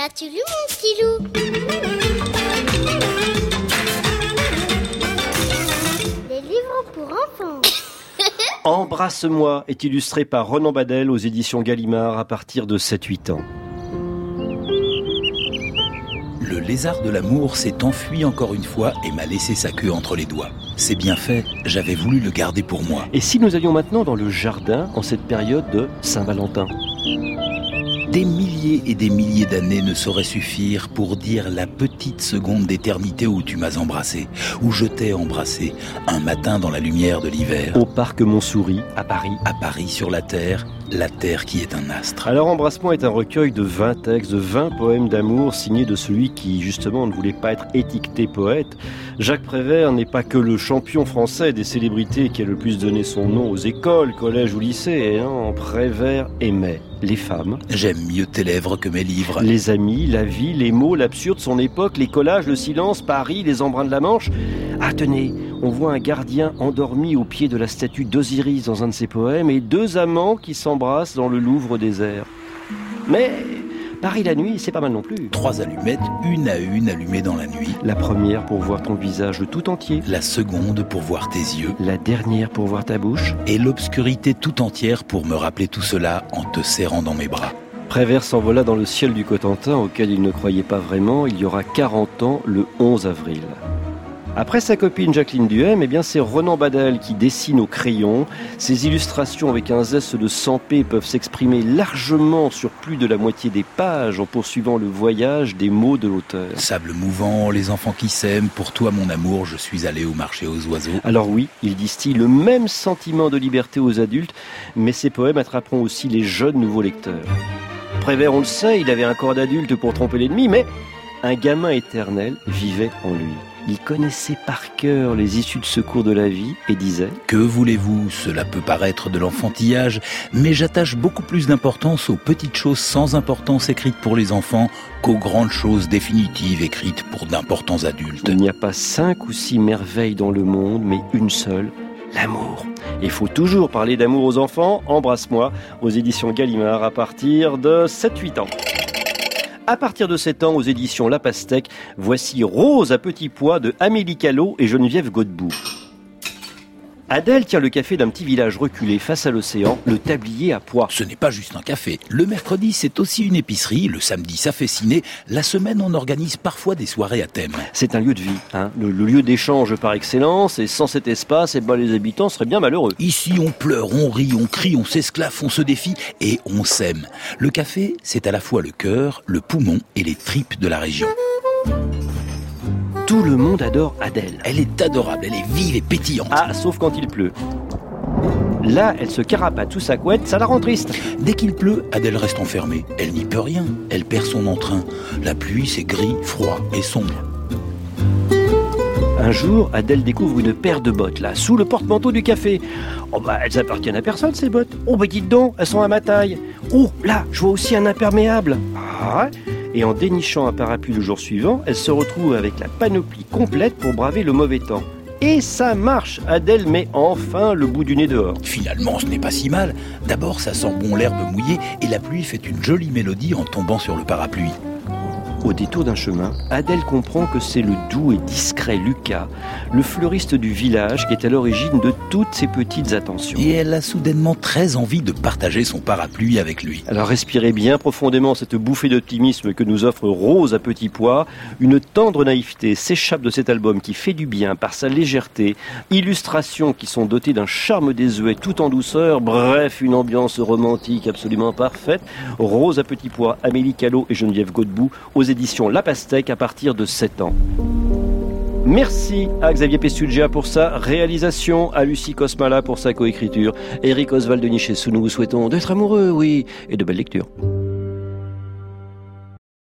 L'as-tu lu, mon petit loup? Les livres pour enfants. Embrasse-moi est illustré par Ronan Badel aux éditions Gallimard à partir de 7-8 ans. Le lézard de l'amour s'est enfui encore une fois et m'a laissé sa queue entre les doigts. C'est bien fait, j'avais voulu le garder pour moi. Et si nous allions maintenant dans le jardin en cette période de Saint-Valentin? Des milliers et des milliers d'années ne sauraient suffire pour dire la petite seconde d'éternité où tu m'as embrassé, où je t'ai embrassé, un matin dans la lumière de l'hiver. Au parc Montsouris, à Paris. À Paris, sur la Terre qui est un astre. Alors Embrasse-moi est un recueil de 20 textes, de 20 poèmes d'amour signés de celui qui, justement, ne voulait pas être étiqueté poète. Jacques Prévert n'est pas que le champion français des célébrités qui a le plus donné son nom aux écoles, collèges ou lycées. Hein. Prévert aimait les femmes. J'aime mieux tes lèvres que mes livres. Les amis, la vie, les mots, l'absurde, son époque, les collages, le silence, Paris, les embruns de la Manche. Ah tenez, on voit un gardien endormi au pied de la statue d'Osiris dans un de ses poèmes et 2 amants qui s'embrassent dans le Louvre désert. Mais Paris la nuit, c'est pas mal non plus. 3 allumettes, une à une allumées dans la nuit. La première pour voir ton visage tout entier. La seconde pour voir tes yeux. La dernière pour voir ta bouche. Et l'obscurité tout entière pour me rappeler tout cela en te serrant dans mes bras. Prévert s'envola dans le ciel du Cotentin auquel il ne croyait pas vraiment. Il y aura 40 ans le 11 avril. Après sa copine Jacqueline Duhem, c'est Ronan Badel qui dessine au crayon. Ses illustrations avec un zeste de 100p peuvent s'exprimer largement sur plus de la moitié des pages en poursuivant le voyage des mots de l'auteur. Sable mouvant, les enfants qui s'aiment, pour toi mon amour, je suis allé au marché aux oiseaux. Alors oui, il distille le même sentiment de liberté aux adultes, mais ses poèmes attraperont aussi les jeunes nouveaux lecteurs. Prévert, on le sait, il avait un corps d'adulte pour tromper l'ennemi, mais un gamin éternel vivait en lui. Il connaissait par cœur les issues de secours de la vie et disait « Que voulez-vous ? Cela peut paraître de l'enfantillage, mais j'attache beaucoup plus d'importance aux petites choses sans importance écrites pour les enfants qu'aux grandes choses définitives écrites pour d'importants adultes. » Il n'y a pas 5 ou 6 merveilles dans le monde, mais une seule, l'amour. Il faut toujours parler d'amour aux enfants. Embrasse-moi aux éditions Gallimard à partir de 7-8 ans. À partir de 7 ans, aux éditions La Pastèque, voici Rose à petits pois de Amélie Callot et Geneviève Godbout. Adèle tient le café d'un petit village reculé face à l'océan, le tablier à pois. Ce n'est pas juste un café. Le mercredi, c'est aussi une épicerie. Le samedi, ça fait ciné. La semaine, on organise parfois des soirées à thème. C'est un lieu de vie, le lieu d'échange par excellence. Et sans cet espace, les habitants seraient bien malheureux. Ici, on pleure, on rit, on crie, on s'esclaffe, on se défie et on s'aime. Le café, c'est à la fois le cœur, le poumon et les tripes de la région. Tout le monde adore Adèle. Elle est adorable, elle est vive et pétillante. Ah, sauf quand il pleut. Là, elle se carapate sous sa couette, ça la rend triste. Dès qu'il pleut, Adèle reste enfermée. Elle n'y peut rien, elle perd son entrain. La pluie, c'est gris, froid et sombre. Un jour, Adèle découvre une paire de bottes, sous le porte-manteau du café. Elles appartiennent à personne, ces bottes. Dites donc, elles sont à ma taille. Là, je vois aussi un imperméable. Ah ouais. Et en dénichant un parapluie le jour suivant, elle se retrouve avec la panoplie complète pour braver le mauvais temps. Et ça marche, Adèle met enfin le bout du nez dehors. Finalement, ce n'est pas si mal. D'abord, ça sent bon l'herbe mouillée et la pluie fait une jolie mélodie en tombant sur le parapluie. Au détour d'un chemin, Adèle comprend que c'est le doux et discret Lucas, le fleuriste du village, qui est à l'origine de toutes ces petites attentions. Et elle a soudainement très envie de partager son parapluie avec lui. Alors respirez bien profondément cette bouffée d'optimisme que nous offre Rose à petits pois. Une tendre naïveté s'échappe de cet album qui fait du bien par sa légèreté, illustrations qui sont dotées d'un charme désuet tout en douceur, bref, une ambiance romantique absolument parfaite. Rose à petits pois, Amélie Callot et Geneviève Godbout aux éditions La Pastèque à partir de 7 ans. Merci à Xavier Pessugia pour sa réalisation, à Lucie Cosmala pour sa coécriture, Eric Oswald de Nichessou, nous vous souhaitons d'être amoureux, oui, et de belles lectures.